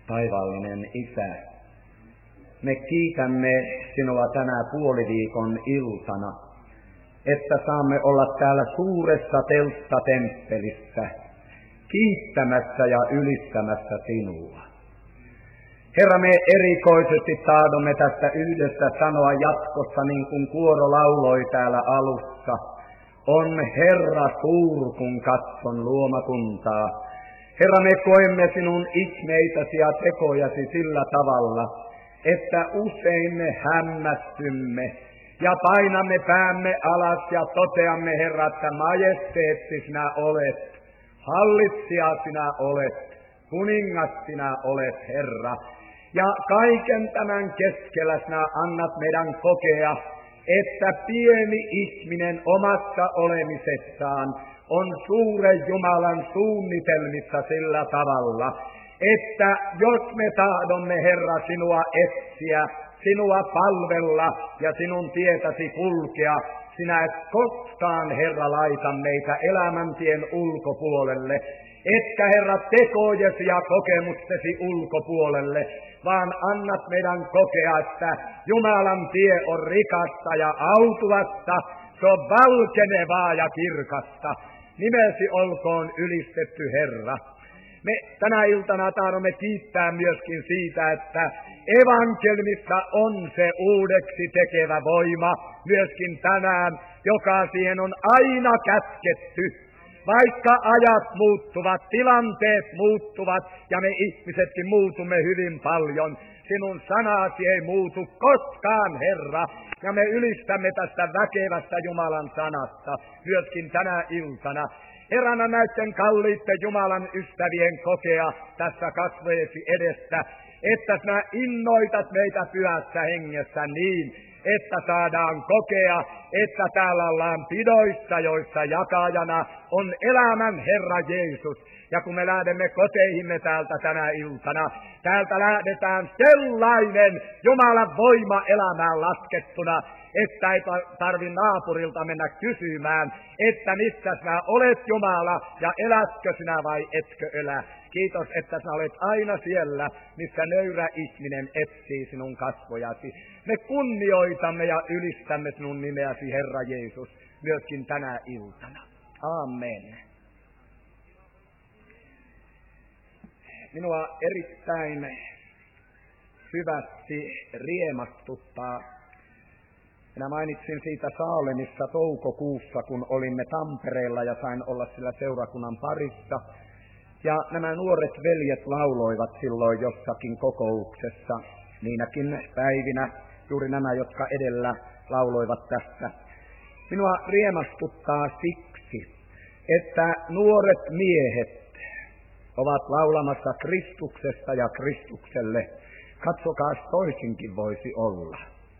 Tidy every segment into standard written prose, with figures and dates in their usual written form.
Taivaallinen Isä, me kiitämme sinua tänä puoliviikon iltana, että saamme olla täällä suuressa telttatemppelissä, kiittämässä ja ylistämässä sinua. Herra, me erikoisesti tahdomme tästä yhdessä sanoa jatkossa, niin kuin kuoro lauloi täällä alussa. On Herra suur, kun katson luomakuntaa. Herra, me koemme sinun ihmeitäsi ja tekojasi sillä tavalla, että usein me hämmästymme ja painamme päämme alas ja toteamme, Herra, että majesteetti sinä olet, hallitsija sinä olet, kuningas sinä olet, Herra. Ja kaiken tämän keskellä sinä annat meidän kokea, että pieni ihminen omassa olemisessaan on suuren Jumalan suunnitelmissa sillä tavalla, että jos me tahdomme, Herra, sinua etsiä, sinua palvella ja sinun tietäsi kulkea, sinä et koskaan, Herra, laita meitä elämäntien ulkopuolelle, etkä, Herra, tekojesi ja kokemustesi ulkopuolelle, vaan annat meidän kokea, että Jumalan tie on rikasta ja autuvasta, se on valkenevaa ja kirkasta. Nimesi olkoon ylistetty, Herra. Me tänä iltana tahdomme kiittää myöskin siitä, että evankeliumissa on se uudeksi tekevä voima myöskin tänään, joka siihen on aina kätketty. Vaikka ajat muuttuvat, tilanteet muuttuvat ja me ihmisetkin muutumme hyvin paljon, sinun sanasi ei muutu koskaan, Herra. Ja me ylistämme tästä väkevästä Jumalan sanasta myöskin tänä iltana. Herrana näiden kalliitten Jumalan ystävien kokea tässä kasvojesi edestä, että sinä innoitat meitä pyhässä hengessä niin, että saadaan kokea, että täällä ollaan pidoissa, joissa jakajana on elämän Herra Jeesus. Ja kun me lähdemme koteihimme täältä tänä iltana, täältä lähdetään sellainen Jumalan voima elämään laskettuna, että ei tarvi naapurilta mennä kysymään, että missä sinä olet, Jumala, ja elätkö sinä vai etkö elä. Kiitos, että sinä olet aina siellä, missä nöyrä ihminen etsii sinun kasvojasi. Me kunnioitamme ja ylistämme sinun nimeäsi, Herra Jeesus, myöskin tänä iltana. Amen. Minua erittäin syvästi riemastuttaa. Minä mainitsin siitä Saalemissa toukokuussa, kun olimme Tampereella ja sain olla sillä seurakunnan parissa. Ja nämä nuoret veljet lauloivat silloin jossakin kokouksessa, niinäkin päivinä, juuri nämä, jotka edellä lauloivat tässä. Minua riemastuttaa siksi, että nuoret miehet ovat laulamassa Kristuksesta ja Kristukselle. Katsokaa, toisinkin voisi olla.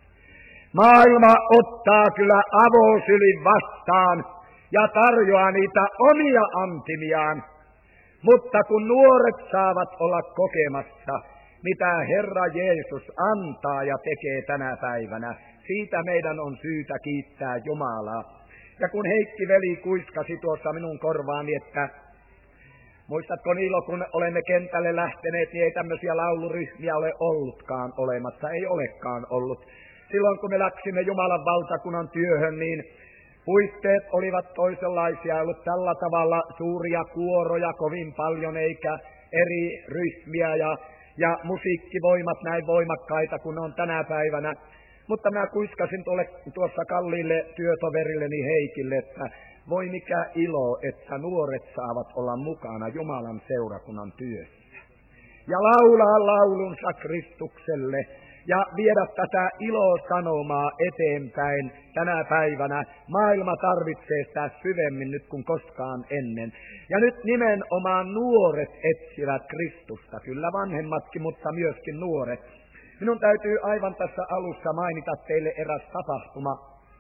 Maailma ottaa kyllä avosylin vastaan ja tarjoaa niitä omia antimiaan, mutta kun nuoret saavat olla kokemassa, mitä Herra Jeesus antaa ja tekee tänä päivänä, siitä meidän on syytä kiittää Jumalaa. Ja kun Heikki veli kuiskasi tuossa minun korvaani, että muistatko Niilo, kun olemme kentälle lähteneet, niin ei tämmöisiä lauluryhmiä ole ollutkaan olemassa, ei olekaan ollut. Silloin kun me läksimme Jumalan valtakunnan työhön, niin puitteet olivat toisenlaisia, ei ollut tällä tavalla suuria kuoroja kovin paljon, eikä eri ryhmiä ja musiikkivoimat näin voimakkaita kuin on tänä päivänä. Mutta mä kuiskasin tuossa kalliille työtoverilleni Heikille, että voi mikä ilo, että nuoret saavat olla mukana Jumalan seurakunnan työssä. Ja laulaa laulunsa Kristukselle ja viedä tätä ilosanomaa eteenpäin tänä päivänä. Maailma tarvitsee sitä syvemmin nyt kuin koskaan ennen. Ja nyt nimenomaan nuoret etsivät Kristusta, kyllä vanhemmatkin, mutta myöskin nuoret. Minun täytyy aivan tässä alussa mainita teille eräs tapahtuma,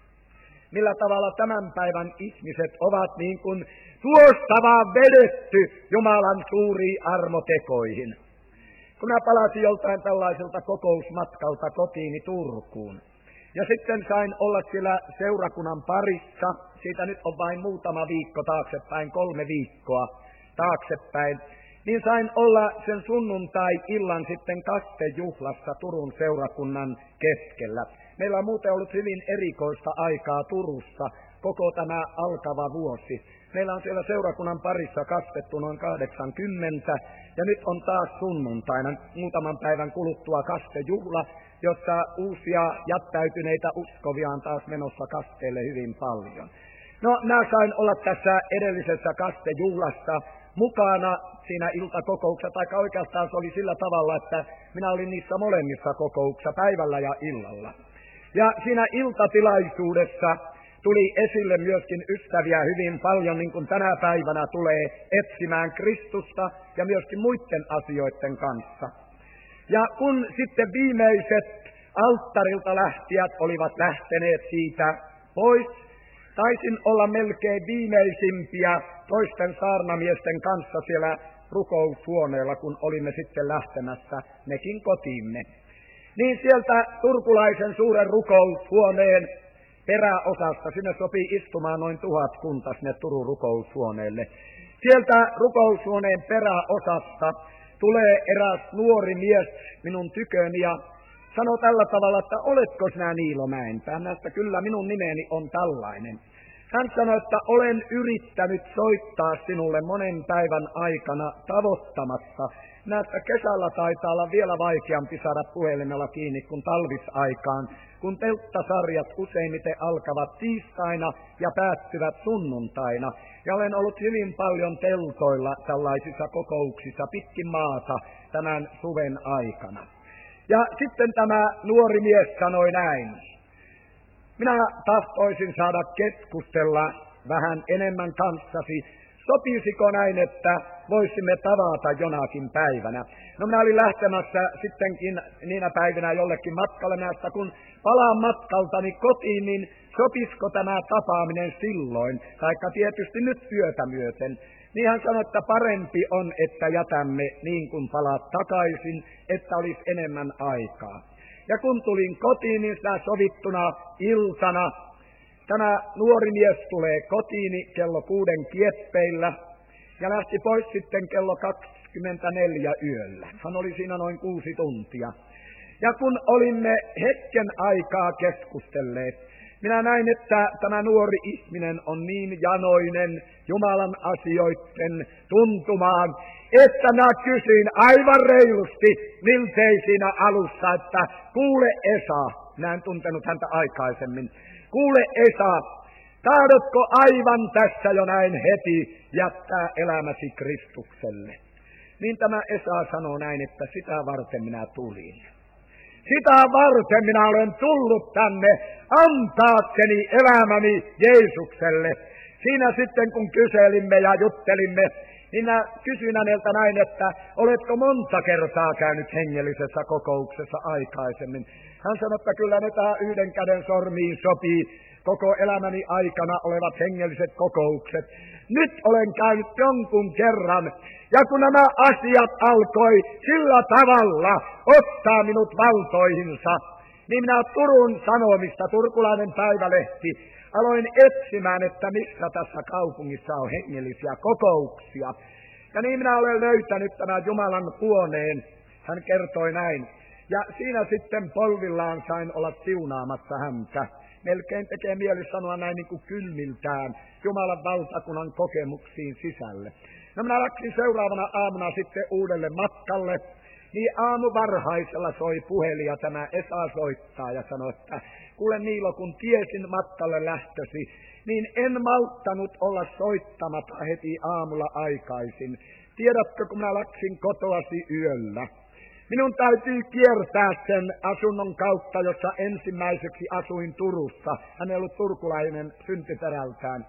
millä tavalla tämän päivän ihmiset ovat niin kuin tuosta vaan vedetty Jumalan suuriin armotekoihin. Kun mä palasin joltain tällaiselta kokousmatkalta kotiini Turkuun, ja sitten sain olla siellä seurakunnan parissa, siitä nyt on vain muutama viikko taaksepäin, 3 viikkoa taaksepäin, niin sain olla sen sunnuntai-illan sitten kastejuhlassa Turun seurakunnan keskellä. Meillä on muuten ollut hyvin erikoista aikaa Turussa koko tämä alkava vuosi. Meillä on siellä seurakunnan parissa kastettu noin 80, ja nyt on taas sunnuntaina muutaman päivän kuluttua kastejuhla, jossa uusia jättäytyneitä uskovia on taas menossa kasteelle hyvin paljon. No, minä sain olla tässä edellisessä kastejuhlassa mukana siinä iltakokouksessa, tai oikeastaan se oli sillä tavalla, että minä olin niissä molemmissa kokouksissa päivällä ja illalla. Ja siinä iltatilaisuudessa tuli esille myöskin ystäviä hyvin paljon, niin kuin tänä päivänä tulee etsimään Kristusta ja myöskin muiden asioiden kanssa. Ja kun sitten viimeiset alttarilta lähtijät olivat lähteneet siitä pois, taisin olla melkein viimeisimpiä toisten saarnamiesten kanssa siellä rukoushuoneella, kun olimme sitten lähtemässä mekin kotiimme. Niin sieltä turkulaisen suuren rukoushuoneen peräosasta, sinne sopii istumaan noin 1000 kunta sinne Turun rukoushuoneelle. Sieltä rukoushuoneen peräosasta tulee eräs nuori mies minun tyköni ja sanoi tällä tavalla, että oletko sinä Niilo Mäenpää? Näistä kyllä minun nimeni on tällainen. Hän sanoi, että olen yrittänyt soittaa sinulle monen päivän aikana tavoittamassa. Näistä kesällä taitaa olla vielä vaikeampi saada puhelimella kiinni kuin talvisaikaan, kun telttasarjat useimmiten alkavat tiistaina ja päättyvät sunnuntaina. Ja olen ollut hyvin paljon teltoilla tällaisissa kokouksissa pitkin maata tämän suven aikana. Ja sitten tämä nuori mies sanoi näin. Minä tahtoisin saada keskustella vähän enemmän kanssasi. Sopisiko näin, että voisimme tavata jonakin päivänä? No, minä olin lähtemässä sittenkin niinä päivinä jollekin matkalle näistä, kun palaan matkaltani kotiin, niin sopisiko tämä tapaaminen silloin, taikka tietysti nyt työtä myöten. Niin hän sanoi, että parempi on, että jätämme niin kuin palaat takaisin, että olisi enemmän aikaa. Ja kun tulin kotiin, niin sitä sovittuna iltana tämä nuori mies tulee kotiini kello 6 kieppeillä ja lähti pois sitten kello 24 yöllä. Hän oli siinä noin 6 tuntia. Ja kun olimme hetken aikaa keskustelleet, minä näin, että tämä nuori ihminen on niin janoinen Jumalan asioiden tuntumaan, että minä kysyin aivan reilusti, miltei siinä alussa, että kuule Esa, minä en tuntenut häntä aikaisemmin, kuule Esa, tahdotko aivan tässä jo näin heti jättää elämäsi Kristukselle? Niin tämä Esa sanoo näin, että sitä varten minä tulin. Sitä varten minä olen tullut tänne antaakseni elämäni Jeesukselle. Siinä sitten kun kyselimme ja juttelimme, niin minä kysyin häneltä näin, että oletko monta kertaa käynyt hengellisessä kokouksessa aikaisemmin? Hän sanoi, että kyllä ne tää yhden käden sormiin sopii koko elämäni aikana olevat hengelliset kokoukset. Nyt olen käynyt jonkun kerran, ja kun nämä asiat alkoi sillä tavalla ottaa minut valtoihinsa, niin minä Turun Sanomista, turkulainen päivälehti, aloin etsimään, että missä tässä kaupungissa on hengellisiä kokouksia. Ja niin minä olen löytänyt tämän Jumalan huoneen, hän kertoi näin. Ja siinä sitten polvillaan sain olla siunaamassa häntä. Melkein tekee mieli sanoa näin niin kuin kylmiltään Jumalan valtakunnan kokemuksiin sisälle. No minä läksin seuraavana aamuna sitten uudelle matkalle, niin aamuvarhaisella soi puhelin ja tämä Esa soittaa ja sanoi, että kuule Niilo, kun tiesin matkalle lähtösi, niin en malttanut olla soittamatta heti aamulla aikaisin. Tiedätkö, kun minä läksin kotoasi yöllä? Minun täytyy kiertää sen asunnon kautta, jossa ensimmäiseksi asuin Turussa. Hän ei ollut turkulainen syntyperältään.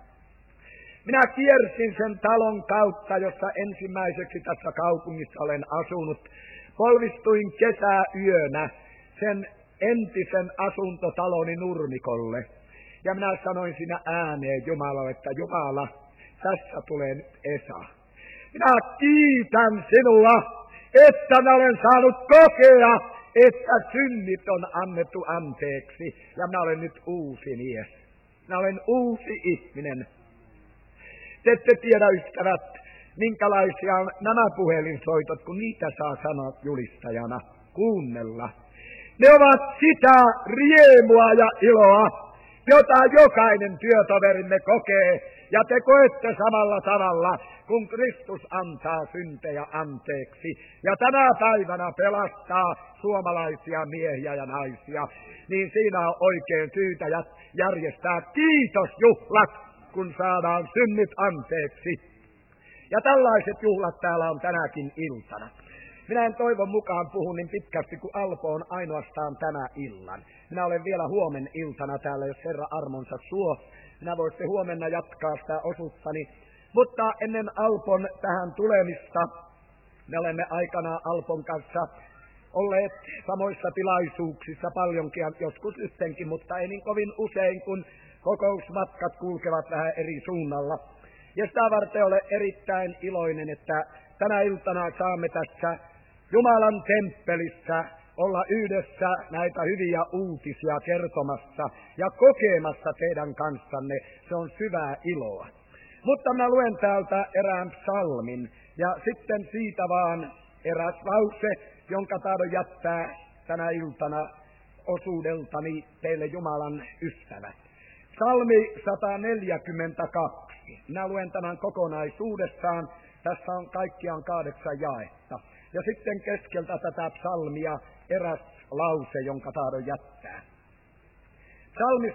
Minä kiersin sen talon kautta, jossa ensimmäiseksi tässä kaupungissa olen asunut. Polvistuin kesäyönä sen entisen asuntotaloni nurmikolle. Ja minä sanoin siinä ääneen Jumalalle, että Jumala, tässä tulee nyt Esa. Minä kiitän sinua, että minä olen saanut kokea, että synnit on annettu anteeksi. Ja minä olen nyt uusi mies. Minä olen uusi ihminen. Te ette tiedä, ystävät, minkälaisia on nämä puhelinsoitot, kun niitä saa sanoa julistajana kuunnella. Ne ovat sitä riemua ja iloa, jota jokainen työtoverimme kokee, ja te koette samalla tavalla, kun Kristus antaa syntejä anteeksi. Ja tänä päivänä pelastaa suomalaisia miehiä ja naisia, niin siinä on oikein syytä järjestää kiitosjuhlat, kun saadaan synnit anteeksi. Ja tällaiset juhlat täällä on tänäkin iltana. Minä en toivon mukaan puhu niin pitkästi, kun Alpo on ainoastaan tänä illan. Minä olen vielä huomen iltana täällä, jos Herra armonsa suo. Minä voitte huomenna jatkaa sitä osuuttani. Mutta ennen Alpon tähän tulemista, me olemme aikanaan Alpon kanssa olleet samoissa tilaisuuksissa paljonkin, joskus yhtenkin, mutta ei niin kovin usein, kun kokousmatkat kulkevat vähän eri suunnalla. Ja sitä varten olen erittäin iloinen, että tänä iltana saamme tässä Jumalan temppelissä olla yhdessä näitä hyviä uutisia kertomassa ja kokemassa teidän kanssanne. Se on syvää iloa. Mutta minä luen täältä erään psalmin ja sitten siitä vaan eräs lause, jonka tahdon jättää tänä iltana osuudeltani teille Jumalan ystävät. Psalmi 142. Minä luen tämän kokonaisuudessaan. Tässä on kaikkiaan 8 jaetta. Ja sitten keskeltä tätä psalmia eräs lause, jonka tahdon jättää. Psalmi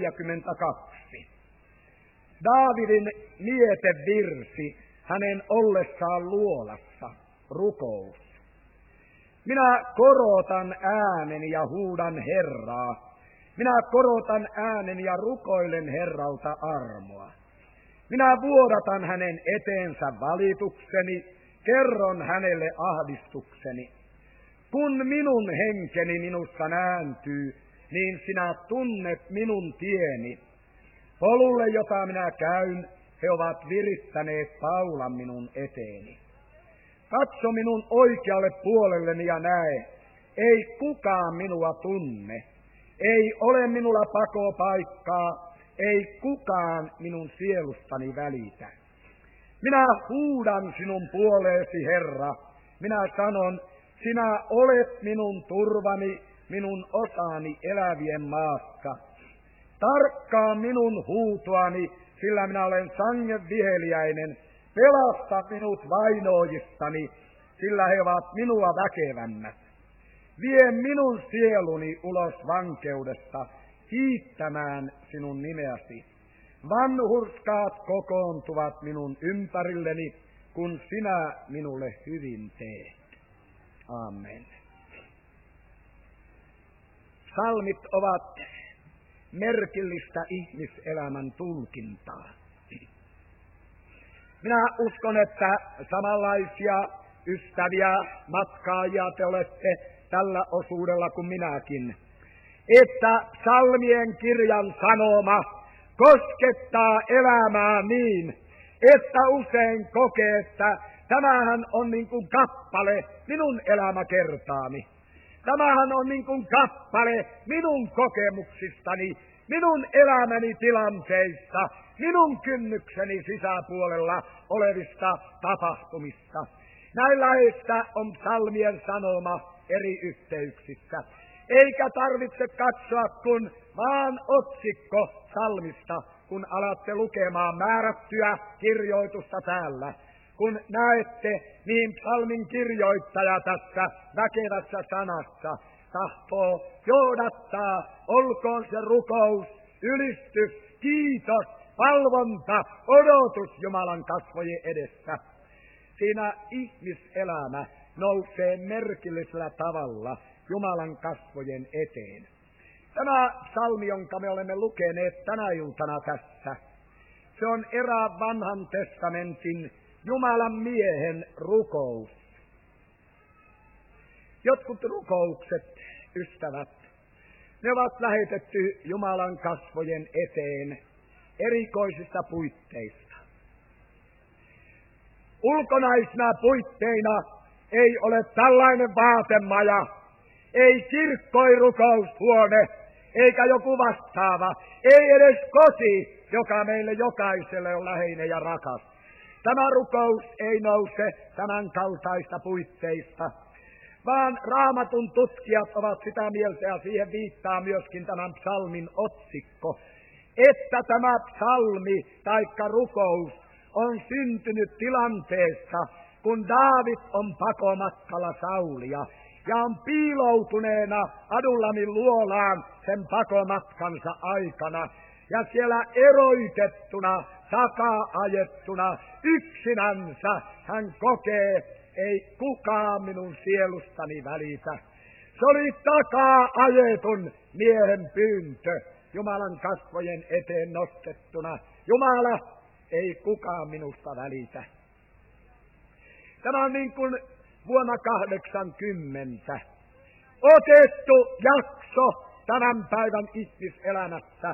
142. Daavidin mietevirsi hänen ollessaan luolassa, rukous. Minä korotan ääneni ja huudan Herraa. Minä korotan ääneni ja rukoilen Herralta armoa. Minä vuodatan hänen eteensä valitukseni, kerron hänelle ahdistukseni. Kun minun henkeni minussa nääntyy, niin sinä tunnet minun tieni. Polulle, jota minä käyn, he ovat virittäneet paulan minun eteeni. Katso minun oikealle puolelleni ja näe, ei kukaan minua tunne. Ei ole minulla pakopaikkaa, ei kukaan minun sielustani välitä. Minä huudan sinun puoleesi, Herra. Minä sanon, sinä olet minun turvani, minun osani elävien maassa. Tarkkaa minun huutoani, sillä minä olen sangen viheliäinen. Pelasta minut vainoojistani, sillä he ovat minua väkevämmät. Vie minun sieluni ulos vankeudesta, kiittämään sinun nimeäsi. Vanhurskaat kokoontuvat minun ympärilleni, kun sinä minulle hyvin teet. Amen. Psalmit ovat merkillistä ihmiselämän tulkintaa. Minä uskon, että samanlaisia ystäviä, matkaajia te olette tällä osuudella kuin minäkin. Että psalmien kirjan sanoma koskettaa elämää niin, että usein kokee, että tämähän on niin kuin kappale minun elämäkertaani. Tämähän on niin kuin kappale minun kokemuksistani, minun elämäni tilanteista, minun kynnykseni sisäpuolella olevista tapahtumista. Näinlaista on psalmien sanoma eri yhteyksissä. Eikä tarvitse katsoa kun vaan otsikko psalmista, kun alatte lukemaan määrättyä kirjoitusta täällä. Kun näette, niin psalmin kirjoittaja tässä väkevässä sanassa tahtoo johdattaa, olkoon se rukous, ylistys, kiitos, valvonta, odotus Jumalan kasvojen edessä. Siinä ihmiselämä nousee merkillisellä tavalla Jumalan kasvojen eteen. Tämä psalmi, jonka me olemme lukeneet tänä iltana tässä, se on erään vanhan testamentin Jumalan miehen rukous. Jotkut rukoukset, ystävät, ne ovat lähetetty Jumalan kasvojen eteen erikoisista puitteista. Ulkonaisina puitteina ei ole tällainen vaatemaja, ei kirkkoirukous-huone, eikä joku vastaava, ei edes koti, joka meille jokaiselle on läheinen ja rakas. Tämä rukous ei nouse tämän kaltaista puitteista, vaan Raamatun tutkijat ovat sitä mieltä, ja siihen viittaa myöskin tämän psalmin otsikko, että tämä psalmi taikka rukous on syntynyt tilanteessa, kun Daavid on pakomatkalla Saulia ja on piiloutuneena Adullamin luolaan sen pakomatkansa aikana. Ja siellä eroitettuna, taka-ajettuna, yksinänsä hän kokee, ei kukaan minun sielustani välitä. Se oli taka-ajetun miehen pyyntö, Jumalan kasvojen eteen nostettuna. Jumala, ei kukaan minusta välitä. Tämä on niin kuin vuonna 80 otettu jakso tämän päivän ihmiselämässä.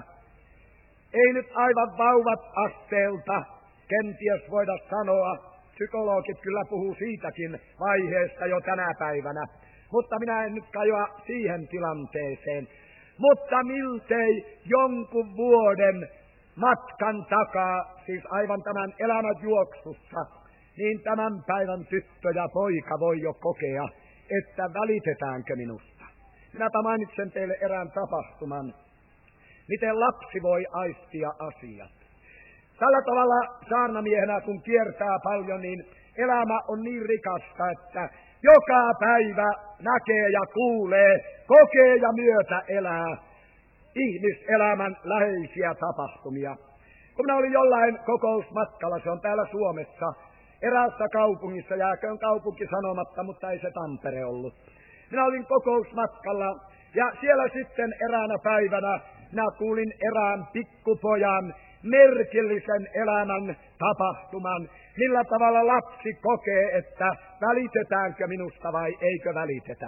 Ei nyt aivan vauvat asteelta kenties voida sanoa, psykologit kyllä puhuu siitäkin vaiheesta jo tänä päivänä, mutta minä en nyt kajoa siihen tilanteeseen. Mutta miltei jonkun vuoden matkan takaa, siis aivan tämän elämän juoksussa, niin tämän päivän tyttö ja poika voi jo kokea, että välitetäänkö minusta. Minäpä mainitsen teille erään tapahtuman, miten lapsi voi aistia asiat. Tällä tavalla saarnamiehenä, kun kiertää paljon, niin elämä on niin rikasta, että joka päivä näkee ja kuulee, kokee ja myötä elää ihmiselämän läheisiä tapahtumia. Kun minä olin jollain kokousmatkalla, se on täällä Suomessa, eräässä kaupungissa, jääköön kaupunki sanomatta, mutta ei se Tampere ollut. Minä olin kokousmatkalla ja siellä sitten eräänä päivänä minä kuulin erään pikkupojan merkillisen elämän tapahtuman, millä tavalla lapsi kokee, että välitetäänkö minusta vai eikö välitetä.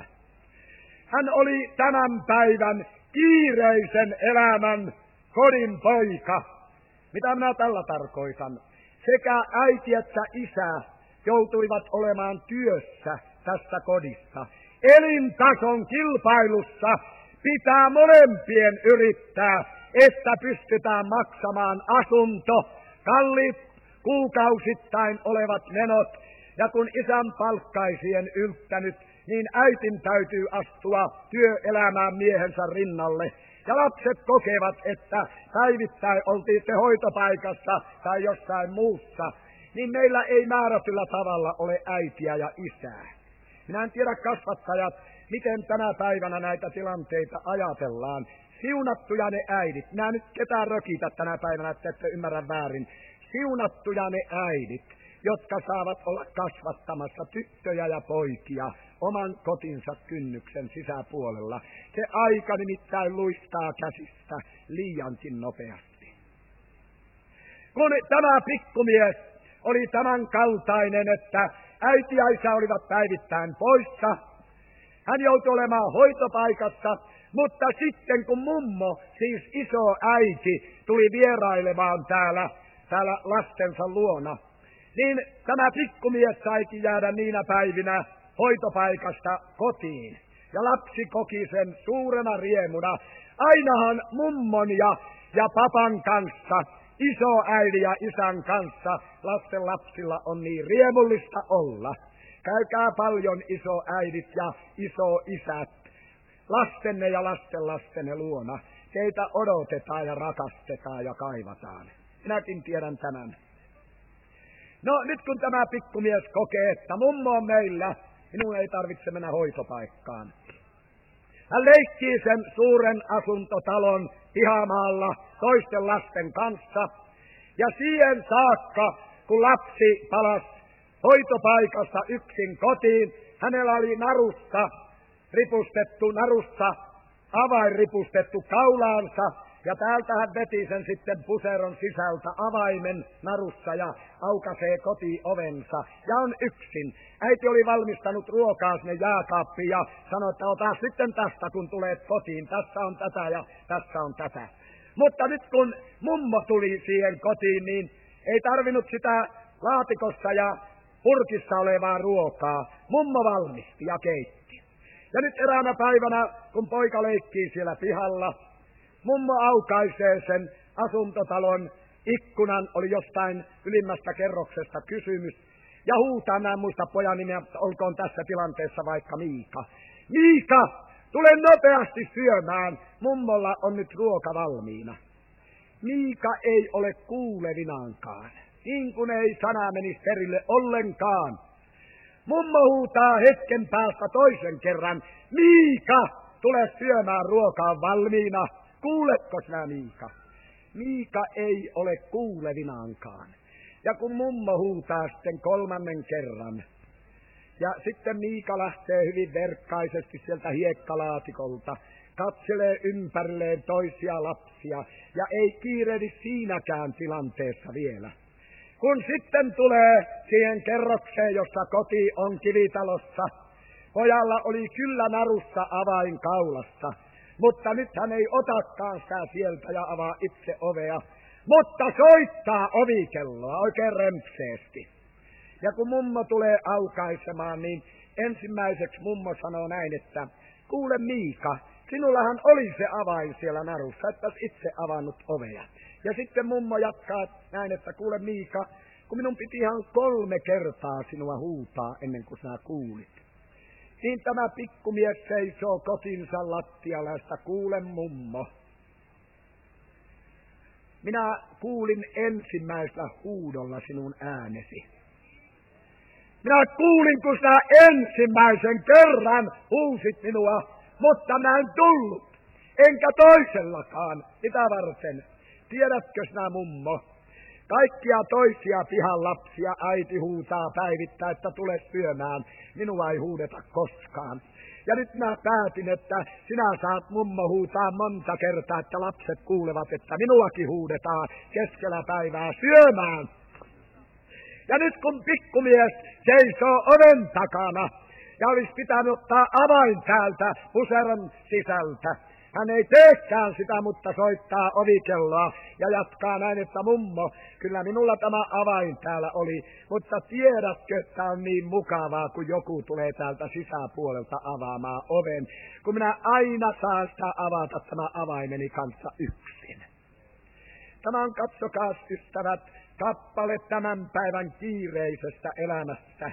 Hän oli tämän päivän kiireisen elämän kodin poika. Mitä minä tällä tarkoitan? Sekä äiti että isä joutuivat olemaan työssä tässä kodissa. Elintason kilpailussa pitää molempien yrittää, että pystytään maksamaan asunto, kalliit kuukausittain olevat menot, ja kun isän palkkaisien yltänyt, niin äitin täytyy astua työelämään miehensä rinnalle. Ja lapset kokevat, että päivittäin oltiin se hoitopaikassa tai jossain muussa, niin meillä ei määrätyllä tavalla ole äitiä ja isää. Minä en tiedä, kasvattajat, miten tänä päivänä näitä tilanteita ajatellaan. Siunattuja ne äidit. Minä nyt ketään rökitä tänä päivänä, että ette ymmärrä väärin. Siunattuja ne äidit, jotka saavat olla kasvattamassa tyttöjä ja poikia oman kotinsa kynnyksen sisäpuolella. Se aika nimittäin luistaa käsistä liiankin nopeasti. Kun tämä pikkumies oli tämän kaltainen, että äiti ja isä olivat päivittäin poissa, hän joutui olemaan hoitopaikassa, mutta sitten kun mummo, siis iso äiti, tuli vierailemaan täällä lastensa luona, niin tämä pikkumies saikin jäädä niinä päivinä hoitopaikasta kotiin. Ja lapsi koki sen suurena riemuna. Ainahan mummon ja papan kanssa, isoäidin ja isän kanssa lasten lapsilla on niin riemullista olla. Käykää paljon isoäidit ja isoisät lastenne ja lastenlastenne luona. Teitä odotetaan ja rakastetaan ja kaivataan. Minäkin tiedän tämän. No nyt kun tämä pikkumies kokee, että mummo on meillä, minun ei tarvitse mennä hoitopaikkaan. Hän leikkii sen suuren asuntotalon pihamaalla toisten lasten kanssa. Ja siihen saakka, kun lapsi palasi hoitopaikassa yksin kotiin, hänellä oli narusta avain ripustettu kaulaansa. Ja täältä hän veti sen sitten puseron sisältä avaimen narussa ja aukaisee kotiovensa. Ja on yksin. Äiti oli valmistanut ruokaa sinne jääkaappiin ja sanoi, että ota sitten tästä, kun tulet kotiin. Tässä on tätä ja tässä on tätä. Mutta nyt kun mummo tuli siihen kotiin, niin ei tarvinnut sitä laatikossa ja purkissa olevaa ruokaa. Mummo valmisti ja keitti. Ja nyt eräänä päivänä, kun poika leikkii siellä pihalla, mummo aukaisee sen asuntotalon ikkunan, oli jostain ylimmästä kerroksesta kysymys, ja huutaa, mä en muista pojan nimeä, olkoon tässä tilanteessa vaikka Miika. Miika, tule nopeasti syömään, mummolla on nyt ruoka valmiina. Miika ei ole kuulevinaankaan, niin kuin ei sana menisi perille ollenkaan. Mummo huutaa hetken päästä toisen kerran, Miika, tule syömään, ruoka on valmiina. Kuuletko sinä, Miika? Miika ei ole kuulevinaankaan. Ja kun mummo huutaa sitten kolmannen kerran, ja sitten Miika lähtee hyvin verkkaisesti sieltä hiekkalaatikolta, katselee ympärilleen toisia lapsia, ja ei kiirehdi siinäkään tilanteessa vielä. Kun sitten tulee siihen kerrokseen, jossa koti on kivitalossa, pojalla oli kyllä narussa avain kaulassa, mutta nyt hän ei otakaan sitä sieltä ja avaa itse ovea, mutta soittaa ovikelloa oikein rempseesti. Ja kun mummo tulee aukaisemaan, niin ensimmäiseksi mummo sanoo näin, että kuule Miika, sinullahan oli se avain siellä narussa, että itse avannut ovea. Ja sitten mummo jatkaa näin, että kuule Miika, kun minun piti ihan 3 kertaa sinua huutaa ennen kuin sinä kuulit. Niin tämä pikkumies seisoo kotinsa lattialla, että kuule mummo. Minä kuulin ensimmäisellä huudolla sinun äänesi. Minä kuulin, kun sinä ensimmäisen kerran huusit minua, mutta mä en tullut, enkä toisellakaan. Mitä varten? Tiedätkö sinä, mummo? Kaikkia toisia pihan lapsia äiti huutaa päivittäin, että tule syömään. Minua ei huudeta koskaan. Ja nyt mä päätin, että sinä saat mummo huutaa monta kertaa, että lapset kuulevat, että minuakin huudetaan keskellä päivää syömään. Ja nyt kun pikkumies seisoo oven takana ja olisi pitänyt ottaa avain täältä puseron sisältä, hän ei teekään sitä, mutta soittaa ovikelloa ja jatkaa näin, että mummo, kyllä minulla tämä avain täällä oli, mutta tiedätkö, että on niin mukavaa, kun joku tulee täältä sisäpuolelta avaamaan oven, kun minä aina saan sitä avata tämä avaimeni kanssa yksin. Tämä on, katsokaa ystävät, kappale tämän päivän kiireisestä elämästä.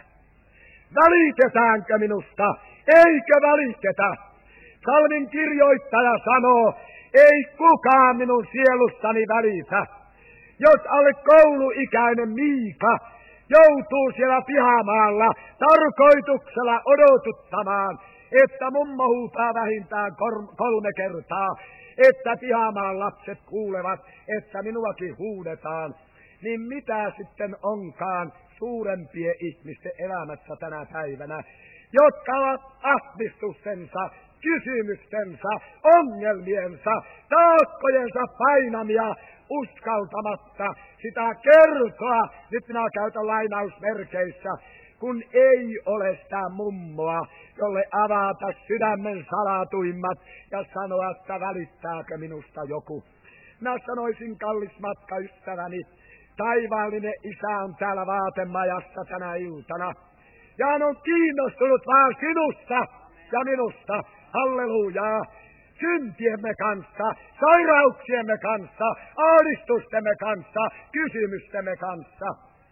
Välitetäänkö minusta? Eikö välitetä? Psalmin kirjoittaja sanoo, ei kukaan minun sielustani välitä. Jos alle kouluikäinen Miika joutuu siellä pihamaalla tarkoituksella odotuttamaan, että mummo huutaa vähintään 3 kertaa, että pihamaan lapset kuulevat, että minuakin huudetaan, niin mitä sitten onkaan suurempien ihmisten elämässä tänä päivänä, jotka ovat ahdistustensa, kysymystensä, ongelmiensa, taakkojensa painamia uskaltamatta sitä kertoa, nyt minä käytän lainausmerkeissä, kun ei ole sitä mummoa, jolle avata sydämen salatuimmat ja sanoa, että välittääkö minusta joku. Minä sanoisin, kallis matkaystäväni, taivaallinen Isä on täällä vaatemajassa tänä iltana. Ja hän on kiinnostunut vaan sinusta ja minusta. Hallelujaa! Syntiemme kanssa, sairauksiemme kanssa, ahdistustemme kanssa, kysymystemme kanssa.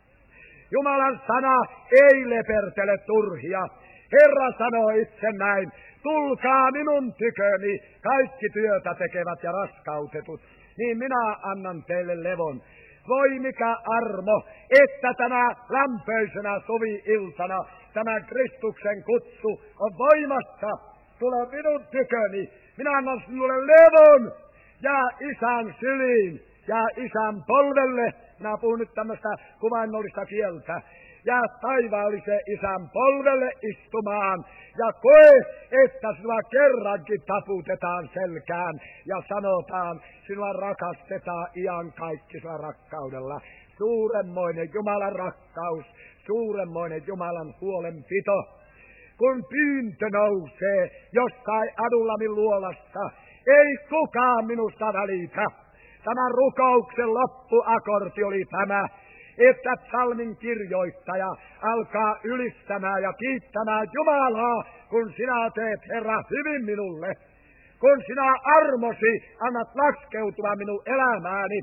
Jumalan sana ei lepertele turhia. Herra sanoo itse näin, tulkaa minun tyköni, kaikki työtä tekevät ja raskautetut, niin minä annan teille levon. Voi mikä armo, että tänä lämpöisenä suvi-iltana tämä Kristuksen kutsu on voimassa. Tule minun tyköni, minä annan sinulle levon, jää Isän syliin, jää Isän polvelle. Minä puhun nyt tämmöistä kuvainnollista kieltä. Jää taivaallisen Isän polvelle istumaan ja koe, että sinua kerrankin taputetaan selkään ja sanotaan, sinua rakastetaan iankaikkisella rakkaudella. Suuremmoinen Jumalan rakkaus, suuremmoinen Jumalan huolenpito. Kun pyyntö nousee jostain adullamin luolasta, ei kukaan minusta välitä. Tämän rukouksen loppuakordi oli tämä, että psalmin kirjoittaja alkaa ylistämään ja kiittämään Jumalaa, kun sinä teet, Herra, hyvin minulle. Kun sinä armosi annat laskeutua minun elämääni,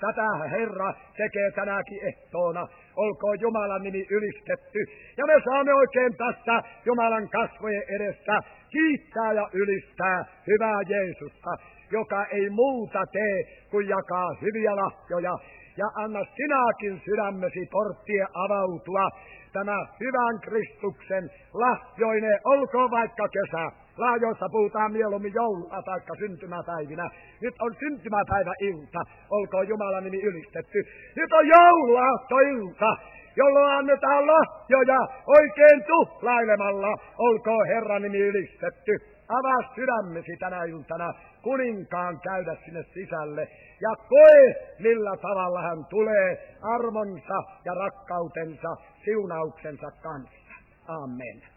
Tätä Herra tekee tänäkin ehtoona. Olkoon Jumalan nimi ylistetty. Ja me saamme oikein tässä Jumalan kasvojen edessä kiittää ja ylistää hyvää Jeesusta, joka ei muuta tee kuin jakaa hyviä lahjoja. Ja anna sinäkin sydämesi porttien avautua tämä hyvän Kristuksen lahjoinen, olkoon vaikka kesä. Lahjoissa puhutaan mieluummin joulua taikka syntymäpäivinä. Nyt on syntymäpäiväilta, olkoon Jumalan nimi ylistetty. Nyt on jouluaattoilta, jolloin annetaan lahjoja oikein tuhlailemalla, olkoon Herran nimi ylistetty. Avaa sydämesi tänä iltana kuninkaan käydä sinne sisälle ja koe, millä tavalla hän tulee armonsa ja rakkautensa, siunauksensa kanssa. Amen.